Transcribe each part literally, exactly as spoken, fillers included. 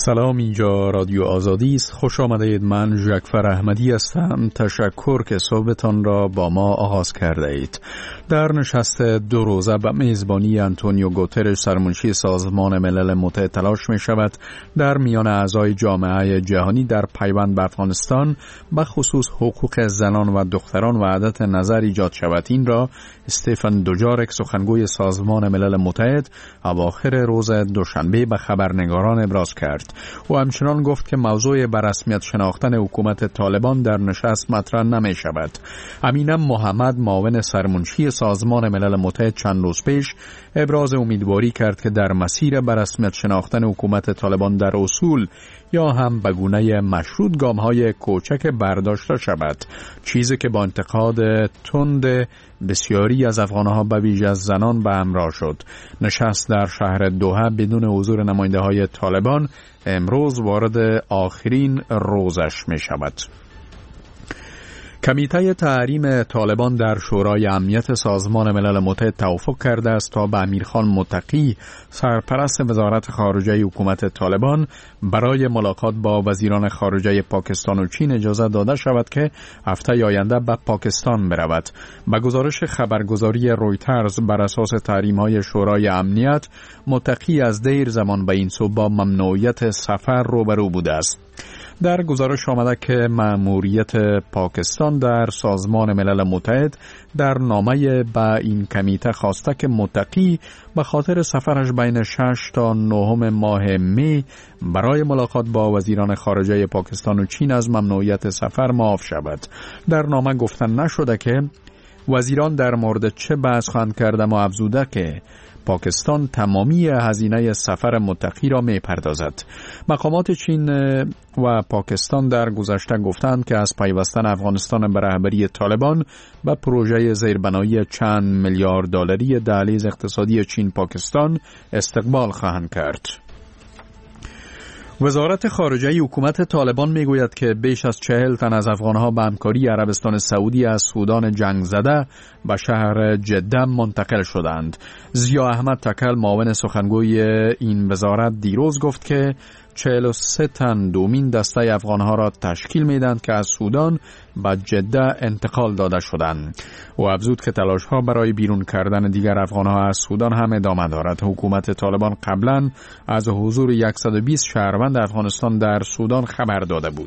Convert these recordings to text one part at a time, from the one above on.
سلام، اینجا رادیو آزادی است. خوش آمدید. من ژکفر احمدی هستم. تشکر که صحبتان را با ما آغاز کرده اید. در نشست دو روزه به میزبانی آنتونیو گوترش سرمنشی سازمان ملل متحد تلاش می شود در میان اعضای جامعه جهانی در پیوند به افغانستان به خصوص حقوق زنان و دختران وحدت نظر ایجاد شود. این را استفان دوجارک سخنگوی سازمان ملل متحد اواخر روز دوشنبه به خبرنگاران ابراز کرد. او همچنان گفت که موضوع به رسمیت شناختن حکومت طالبان در نشست مطرح نمی شود. امینه محمد معاون سرمنشی سازمان ملل متحد چند روز پیش ابراز امیدواری کرد که در مسیر به رسمیت شناختن حکومت طالبان در اصول یا هم به گونه مشروط گام‌های کوچک برداشته شود، چیزی که با انتقاد تند بسیاری از افغان‌ها به ویژه از زنان به همراه شد. نشست در شهر دوحه بدون حضور نماینده‌های طالبان امروز وارد آخرین روزش می شود. کمیته تحریم طالبان در شورای امنیت سازمان ملل متحد توافق کرده است تا به امیرخان متقی سرپرست وزارت خارجه حکومت طالبان برای ملاقات با وزیران خارجه پاکستان و چین اجازه داده شود که هفته آینده به پاکستان برود. به گزارش خبرگزاری رویترز بر اساس تحریم‌های شورای امنیت، متقی از دیر زمان به این سو با ممنوعیت سفر روبرو بوده است. در گزارش آمده که مأموریت پاکستان در سازمان ملل متحد در نامه به این کمیته خواسته که متقی به خاطر سفرش بین شش تا نهم ماه می برای ملاقات با وزیران خارجه پاکستان و چین از ممنوعیت سفر معاف شود. در نامه گفتن نشده که وزیران در مورد چه بحث خواهند کرده و افزوده که پاکستان تمامی هزینه سفر متقی را می پردازد. مقامات چین و پاکستان در گذشته گفتند که از پیوستن افغانستان به رهبری طالبان به پروژه زیربنایی چند میلیارد دلاری دهلیز اقتصادی چین پاکستان استقبال خواهند کرد. وزارت خارجه حکومت طالبان میگوید که بیش از چهل تن از افغانها به همکاری عربستان سعودی از سودان جنگ زده به شهر جده منتقل شدند. ضیا احمد تکل معاون سخنگوی این وزارت دیروز گفت که چهل و سه تن دومین دسته افغانها را تشکیل میدند که از سودان به جده انتقال داده شدند. او افزود که تلاش‌ها برای بیرون کردن دیگر افغانها از سودان هم ادامه دارد. حکومت طالبان قبلا از حضور صد و بیست شهروند افغانستان در سودان خبر داده بود.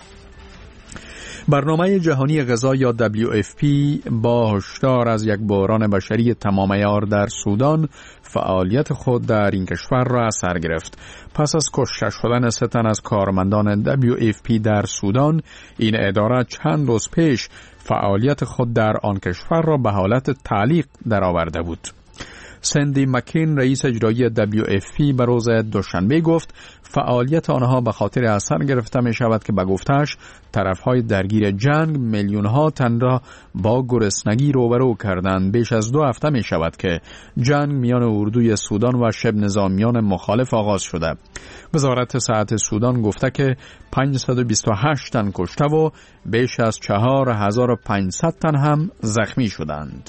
برنامه جهانی غذا یا دبلیو اف پی با هشدار از یک بحران بشری تمام عیار در سودان فعالیت خود در این کشور را از سر گرفت. پس از کشته شدن سه تن از کارمندان دبلیو اف پی در سودان، این اداره چند روز پیش فعالیت خود در آن کشور را به حالت تعلیق درآورده بود. سندی مکین رئیس اجرایی دبلیو اف پی به روز دوشنبه گفت فعالیت آنها به خاطر اثر گرفته می شود که به گفتش طرفهای درگیر جنگ میلیون ها تن را با گرسنگی روبرو کردند. بیش از دو هفته می شود که جنگ میان اردوی سودان و شبه نظامیان مخالف آغاز شده. وزارت صحت سودان گفته که پانصد و بیست و هشت تن کشته و بیش از چهار هزار و پانصد تن هم زخمی شدند.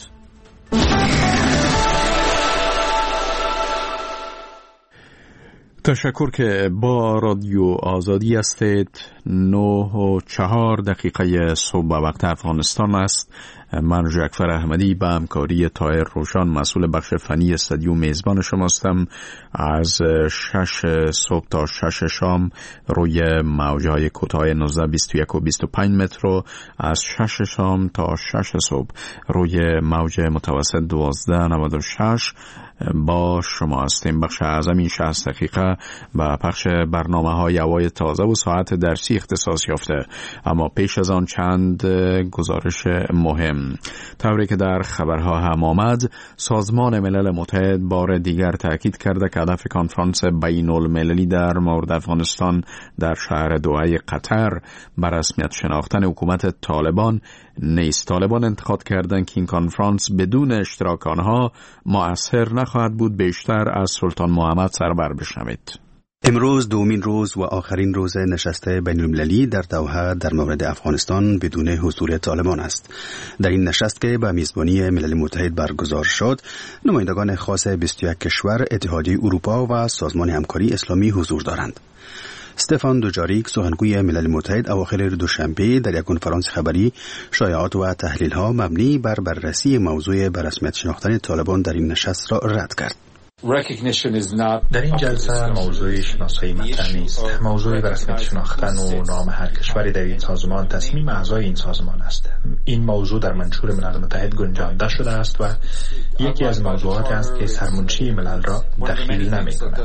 تشکر که با رادیو آزادی هستید. نه و چهار دقیقه صبح وقت افغانستان است. من ژکفر احمدی به همکاری طاهر روشان مسئول بخش فنی استودیو میزبان شماستم. از شش صبح تا شش شام روی موجهای کوتاه نوزده بیست و یک و بیست و پنج متر و از شش شام تا شش صبح روی موج متوسط دوازده نود و شش با شما هستیم. بخش اعظم این شصت دقیقه با پخش برنامه های هوای تازه و ساعت درسی اختصاص یافته. اما پیش از آن چند گزارش مهم. طوری که در خبرها هم آمد، سازمان ملل متحد بار دیگر تاکید کرده که هدف کنفرانس بین المللی در مورد افغانستان در شهر دوحه قطر به رسمیت شناختن حکومت طالبان نیست. طالبان انتقاد کردند که این کنفرانس بدون اشتراک آنها مؤثر نخواهد بود. بیشتر از سلطان محمد سرور بشنوید. امروز دومین روز و آخرین روز نشست بین‌المللی در دوحه در مورد افغانستان بدون حضور طالبان است. در این نشست که به میزبانی ملل متحد برگزار شد، نمایندگان خاص بیست و یک کشور، اتحادیه اروپا و سازمان همکاری اسلامی حضور دارند. استفان دوجاریک، سخنگوی ملل متحد، اواخر دوشنبه در یک کنفرانس خبری شایعات و تحلیل‌ها مبنی بر بررسی موضوع به رسمیت شناختن طالبان در این نشست را رد کرد. در این جلسه موضوع شناسایی مطرح نیست. موضوع به رسمیت شناختن و نام هر کشوری در این سازمان تصمیم اعضای این سازمان است. این موضوع در منشور ملل متحد گنجانده شده است و یکی از موضوعات است که سرمنشی ملل را دخیل نمی کند.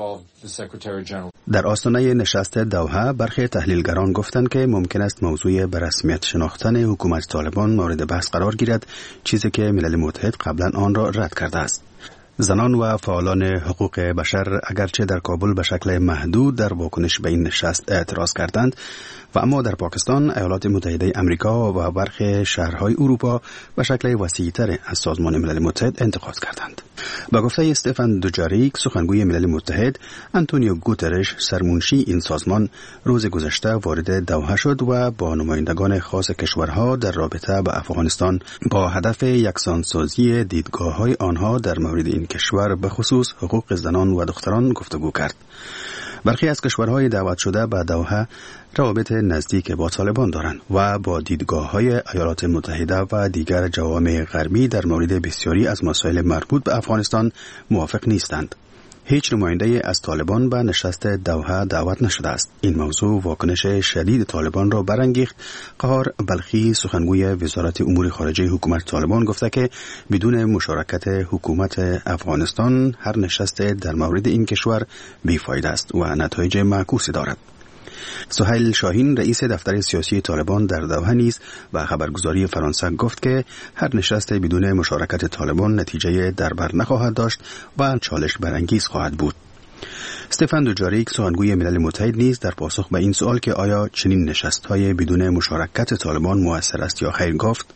در آستانه نشست دوحه برخی تحلیلگران گفتند که ممکن است موضوع به رسمیت شناختن حکومت طالبان مورد بحث قرار گیرد، چیزی که ملل متحد قبلا آن را رد کرده است. زنان و فعالان حقوق بشر اگرچه در کابل به شکل محدود در واکنش به این نشست اعتراض کردند و اما در پاکستان، ایالات متحده امریکا و برخی شهرهای اروپا به شکل وسیع‌تر از سازمان ملل متحد انتقاد کردند. با گفته استفان دوجاریک، سخنگوی ملل متحد، آنتونیو گوترش، سرمنشی این سازمان، روز گذشته وارد دوحه شد و با نمایندگان خاص کشورها در رابطه با افغانستان با هدف یکسانسازی دیدگاه‌های آنها در مورد این کشور به خصوص حقوق زنان و دختران گفتگو کرد. برخی از کشورهای دعوت شده به دوحه روابط نزدیک با طالبان دارند و با دیدگاه‌های ایالات متحده و دیگر جوامع غربی در مورد بسیاری از مسائل مربوط به افغانستان موافق نیستند. هیچ نماینده از طالبان به نشست دوحه دعوت نشده است. این موضوع واکنش شدید طالبان را برانگیخت. قهار بلخی، سخنگوی وزارت امور خارجه حکومت طالبان، گفته که بدون مشارکت حکومت افغانستان هر نشست در مورد این کشور بیفایده است و نتایج معکوسی دارد. سهیل شاهین، رئیس دفتر سیاسی طالبان در دوحه نیز به خبرگزاری فرانسه گفت که هر نشست بدون مشارکت طالبان نتیجه در بر نخواهد داشت و چالش برانگیز خواهد بود. استفان دوجاریک، سخنگوی ملل متحد، نیز در پاسخ به این سوال که آیا چنین نشست‌های بدون مشارکت طالبان مؤثر است یا خیر گفت: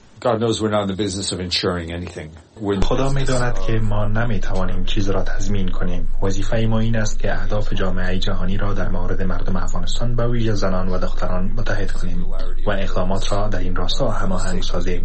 خدا می‌داند که ما نمی‌توانیم چیز را تضمین کنیم. وظیفه ما این است که اهداف جامعه جهانی را در مورد مردم افغانستان به ویژه زنان و دختران متحد کنیم و اقدامات را در این راستا هماهنگ سازیم.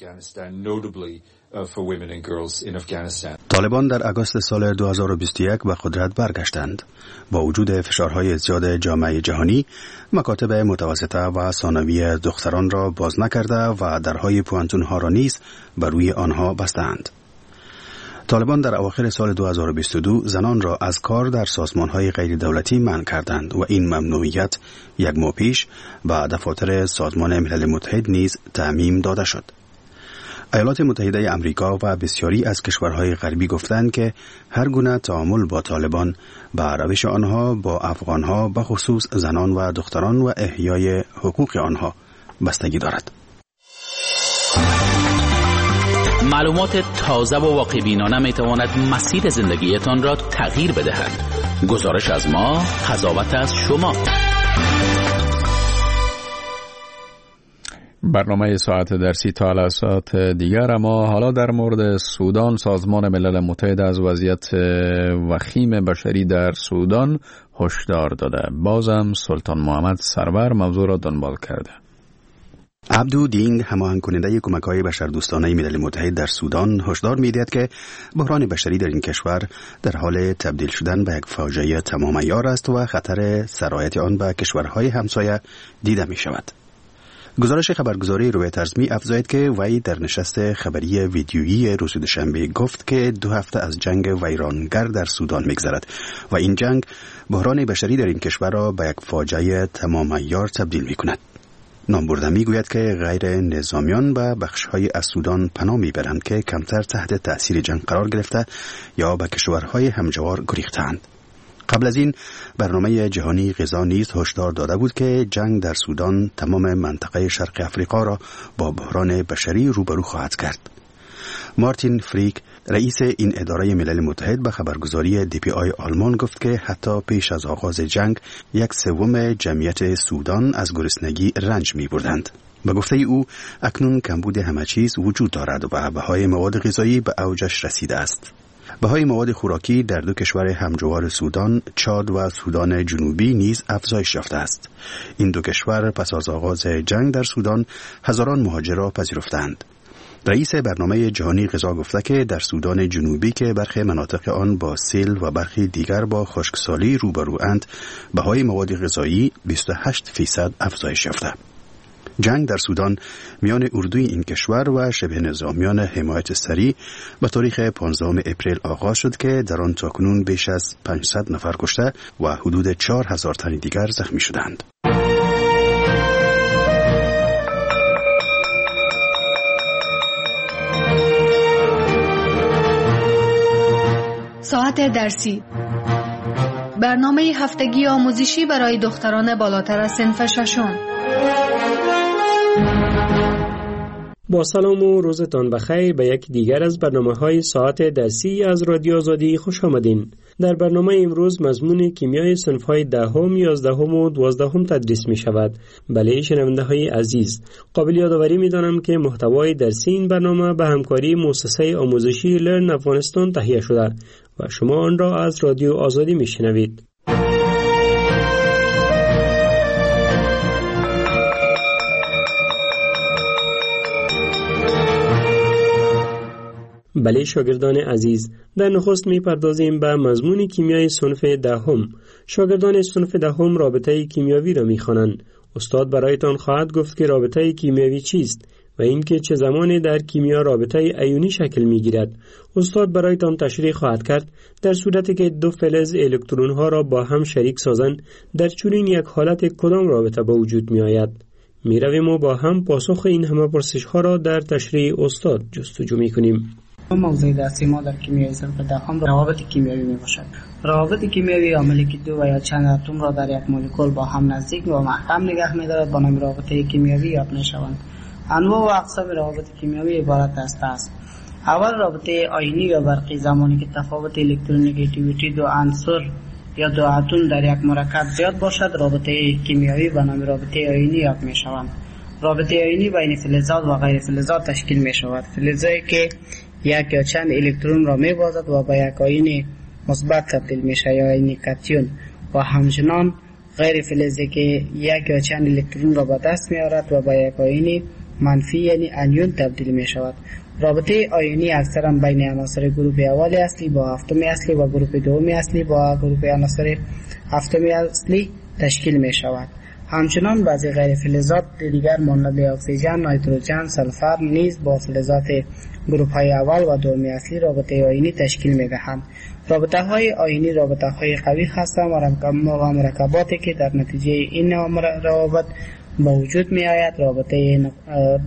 طالبان در آگوست سال دو هزار و بیست و یک به قدرت برگشتند. با وجود فشارهای زیاد جامعه جهانی، مکاتب متوسطه و ثانوی دختران را باز نکرده و درهای پوانتونها را نیز بر روی آنها بستند. طالبان در اواخر سال دو هزار و بیست و دو زنان را از کار در سازمانهای غیر دولتی منع کردند و این ممنوعیت یک ماه پیش به دفاتر سازمان ملل متحد نیز تعمیم داده شد. ایالات متحده امریکا و بسیاری از کشورهای غربی گفتند که هر گونه تعامل با طالبان به روش آنها با افغانها به خصوص زنان و دختران و احیای حقوق آنها بستگی دارد. معلومات تازه و واقع‌بینانه می تواند مسیر زندگیتان را تغییر بدهد. گزارش از ما، قضاوت از شما. برنامه ساعت درسی تا جلسات دیگر. اما حالا در مورد سودان، سازمان ملل متحد از وضعیت وخیم بشری در سودان هشدار داده. بازم سلطان محمد سرور موضوع را دنبال کرده. عبدو دینگ، هماهنگ کننده کمک‌های بشردوستانه ملل متحد در سودان، هشدار می‌دهد که بحران بشری در این کشور در حال تبدیل شدن به یک فاجعه تمام عیار است و خطر سرایت آن به کشورهای همسایه دیده می‌شود. گزارش خبرگزاری رویترز می افزاید که وی در نشست خبری ویدیویی روز دوشنبه گفت که دو هفته از جنگ ویرانگر در سودان می‌گذرد و این جنگ بحران بشری در این کشور را به یک فاجعه تمام عیار تبدیل می‌کند. نامبرده میگوید که غیر نظامیان به بخش‌های از سودان پناه میبرند که کمتر تحت تأثیر جنگ قرار گرفته یا به کشورهای همجوار گریختند. قبل از این برنامه جهانی غذا نیز هشدار داده بود که جنگ در سودان تمام منطقه شرق افریقا را با بحران بشری روبرو خواهد کرد. مارتین فریک، رئیس این اداره ملل متحد، به خبرگزاری دی پی آی آلمان گفت که حتی پیش از آغاز جنگ یک سوم جمعیت سودان از گرسنگی رنج می بردند. به گفته او اکنون کمبود همه چیز وجود دارد و بهای مواد غذایی به اوجش رسیده است. بهای مواد خوراکی در دو کشور همجوار سودان، چاد و سودان جنوبی نیز افزایش یافته است. این دو کشور پس از آغاز جنگ در سودان هزاران مهاجر را پذیرفتند. رئیس برنامه جهانی غذا گفته که در سودان جنوبی که برخی مناطق آن با سیل و برخی دیگر با خشکسالی روبرواند، بهای مواد غذایی بیست و هشت فیصد افزایش یافته. جنگ در سودان میان اردوی این کشور و شبه نظامیان حمایت سریع به تاریخ پانزدهم اپریل آغاز شد که در آن تاکنون بیش از پانصد نفر کشته و حدود چهار هزار تن دیگر زخمی شدند. ساعت درسی، برنامه هفتگی آموزشی برای دختران بالاتر از صنف ششم. با سلام و روزتان بخیر به یک دیگر از برنامه‌های ساعت درسی از رادیو آزادی خوش آمدین. در برنامه امروز مضمون کیمیای صنف‌های دهم، یازدهم و دوازدهم تدریس می شود. بله شنونده‌های عزیز، قابل یادآوری می‌دانم که محتوای درسی این برنامه به همکاری مؤسسه آموزشی لرن افغانستان تهیه شده و شما آن را از رادیو آزادی می‌شنوید. بله شاگردان عزیز، در نخست می پردازیم به مضمون کیمیای صنف دهم. شاگردان صنف دهم رابطه کیمیاوی را می خوانند. استاد برایتان خواهد گفت که رابطه کیمیاوی چیست و اینکه چه زمانی در کیمیا رابطه ایونی شکل می گیرد. استاد برایتان تشریح خواهد کرد در صورتی که دو فلز الکترون ها را با هم شریک سازند، در چنین یک حالت کدام رابطه به وجود می آید. می رویم و با هم پاسخ این همه پرسش ها را در تشریح استاد جستجو می کنیم. موضوع درسی ما در کیمیای صنف دهم روابط کیمیایی می باشد. روابط کیمیایی عاملی که دو و یا چند اتم را در یک مولکول با هم نزدیک و محکم نگه می دارد با نام رابطه کیمیایی یاد می شوند. انواع و اقسام روابط کیمیایی عبارت است است اول رابطه آیونی یا برقی، زمانی که تفاوت الکترونگیتیویتی دو عنصر یا دو اتم در یک مرکب زیاد باشد رابطه کیمیایی به نام رابطه آیونی یاد می شوند. رابطه آیونی بین فلزات و غیر فلزات تشکیل می شود. فلزایی که یک یا چند الکترون را می بازد و به یک آیون مثبت تبدیل می شود یا آیون کاتیون، و همچنان غیر فلزی که یک یا چند الکترون را به دست می آورد و به یک آیون منفی یعنی انیون تبدیل می شود. رابطه آیونی اکثرا بین عناصر گروپ اول اصلی با هفتم اصلی و گروپ دوم اصلی با گروپ عناصر هفتم اصلی تشکیل می شود. همچنان بعضی غیر فلزات دیگر مانند اکسیژن، نیتروژن، سلفر نیز با فلزات گروپ های اول و دوم اصلی رابطه آیونی تشکیل می دهند. رابطه های آیونی رابطه های قوی هستند و مرکباتی که در نتیجه این روابط به وجود می آید رابطه نق...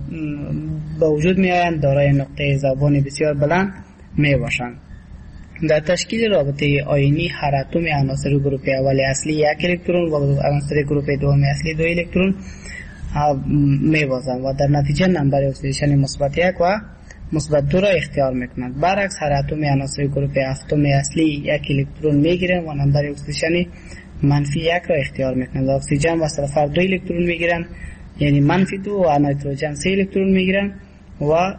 به وجود می آیند دارای نقطه ذوبان بسیار بلند می باشند. در تشکیل رابطه آیونی هر اتم عناصر گروپ اول اصلی یک الکترون و عناصر گروپ دوم اصلی دو الکترون می بازند و در نتیجه نمبر اکسیدیشن مثبت یک و مثبت دو را اختیار میکنند. برعکس هر اتم عناصر گروپ هفتم اصلی یک الکترون میگیرند و نمبر اکسیدیشن منفی یک را اختیار میکنند. اکسیژن و سلفر دو الکترون میگیرند یعنی منفی دو، و نیتروژن سه الکترون میگیرند و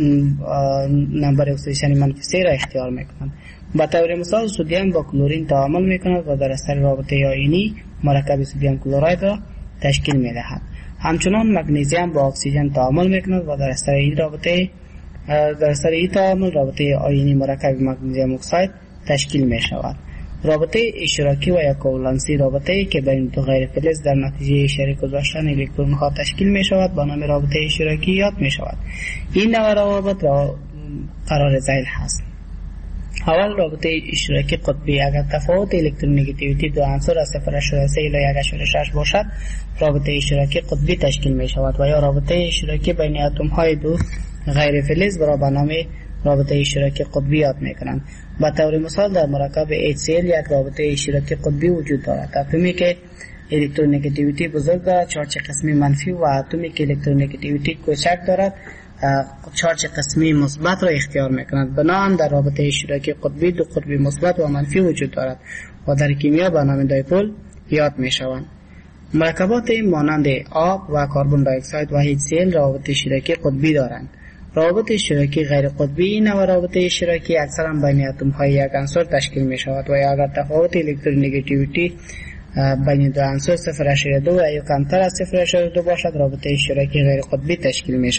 نمبر اکسیدیشن منفی سه را اختیار میکنند. به طور مثال سدیم با کلورین تعامل میکند و در اثر رابطه آیونی مرکب سدیم کلراید را تشکیل میدهد. همچنان مگنیزیم با اکسیژن تعامل میکند و در اثر این رابطه در اثر این تعامل رابطه آیونی مرکب مگنیزیم اکساید تشکیل می شود. رابطه اشتراکی و یا کوولنسی رابطه‌ای که بین دو غیر فلز در نتیجه شریک گذاشتن الکترون ها تشکیل می شود با نام رابطه اشتراکی یاد می شود. این نوع روابط را قرار ذیل هست. اول رابطه اشتراکی قطبی، اگر تفاوت الکترونگیتیویتی دو عنصر از صفر ممیز سه الی یک ممیز شش باشد رابطه اشتراکی قطبی تشکیل می شود و یا رابطه اشتراکی بین اتم های دو غیر فلز را به نام رابطه اشتراکی قطبی یاد می کنند. به طور مثال در مرکب اچ سی ال یک رابطه اشتراکی قطبی وجود دارد. اتمی که الکترونگیتیویتی بزرگ دارد چارج قسمی منفی و اتمی که الکترونگیتیویتی کوچک دارد چارج قسمی مثبت را اختیار می کند. بنابراین در رابطه اشتراکی قطبی دو قطبی مثبت و منفی وجود دارد و در کیمیا به نام دایپول یاد می شوند. مرکبات مانند آب و کربن دی اکساید و اچ سی ال روابط اشتراکی قطبی دارند. روابط اشتراکی غیر قطبی این و روابط اشتراکی اکثرا بین اتم های یک عنصر تشکیل می شود و اگر تفاوت الکترونگیتیویتی بین دو عنصر صفر ممیز دو یا کمتر از صفر ممیز دو باشد رابطه اشتراکی غیر قطبی تشکیل می شود.